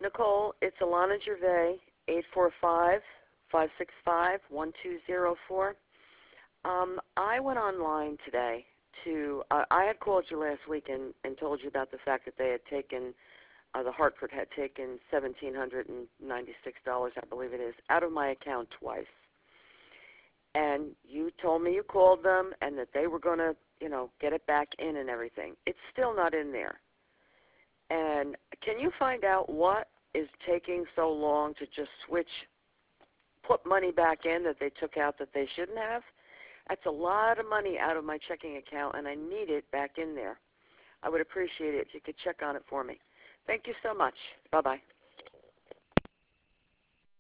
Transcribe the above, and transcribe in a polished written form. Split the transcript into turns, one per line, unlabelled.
Nicole, it's Alana Gervais, 845-565-1204. I went online today I had called you last week and told you about the fact that they had taken, the Hartford had taken $1,796, I believe it is, out of my account twice. And you told me you called them and that they were going to, get it back in and everything. It's still not in there. And can you find out what is taking so long to just put money back in that they took out that they shouldn't have? That's a lot of money out of my checking account, and I need it back in there. I would appreciate it if you could check on it for me. Thank you so much. Bye-bye.